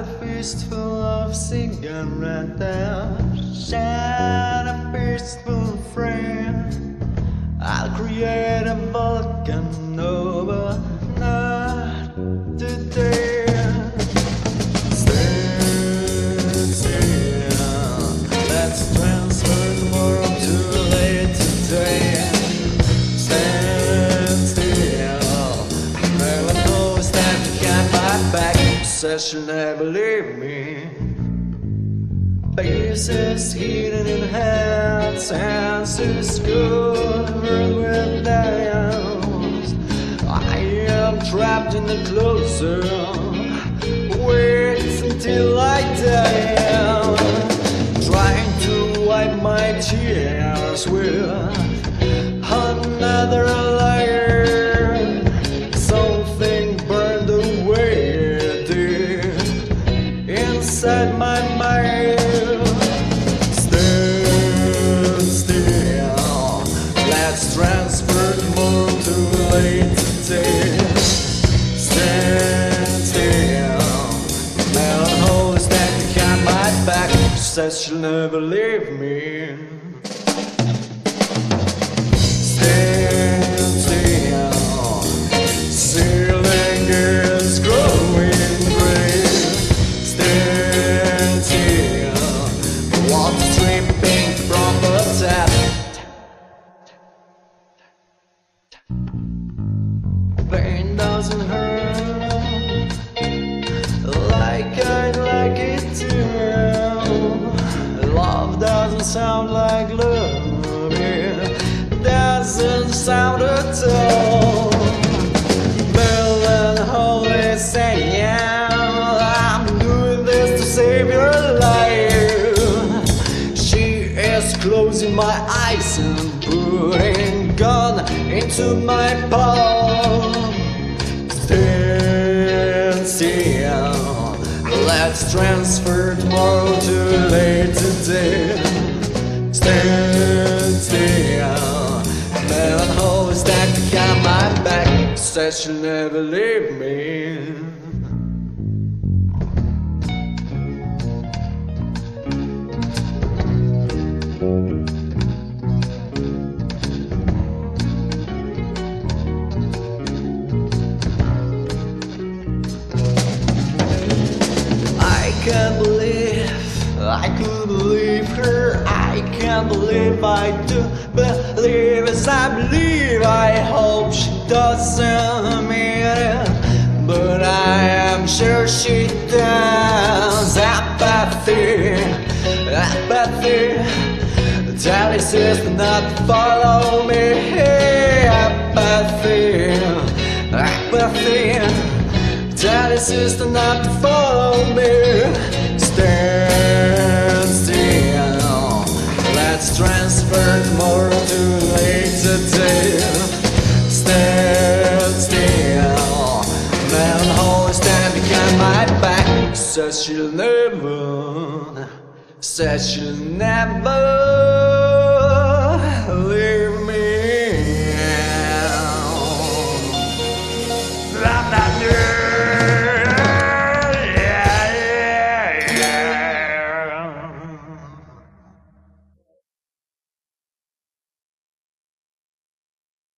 a fistful of cigarettes, share a fistful of friends. I'll create a volcano, but not today. Stand still, let's transfer tomorrow to late today. Stand still, never knows that you can't fight back. Says she'll never leave me. Faces hidden in hands, answers covered with nails. I am trapped in the closet, wait until I die. Trying to wipe my tears with another layer. Something burned away deep inside my mind. Let's transfer tomorrow to late today. Stand still, melancholy stand behind my back. She says she'll never leave me. Stand still, ceiling is growing gray. Stand still, water dripping from the tap. Pain doesn't hurt like I'd like it to. Love doesn't sound like love, it doesn't sound at all. Melancholy saying, I'm doing this to save your life. She is closing my eyes and putting gun into my palm. Stand still, let's transfer tomorrow to late today. Stand still, melancholy stacked behind my back. Says she'll never leave me. I could believe her, I can't believe I do believe as I believe. I hope she doesn't mean it, but I am sure she does. Apathy, apathy, tell his sister not to follow me. Apathy, apathy, tell his sister not to follow me. Stand still, let's transfer tomorrow to late today. Stand still, melancholy stand behind my back. Says she'll never, says she'll never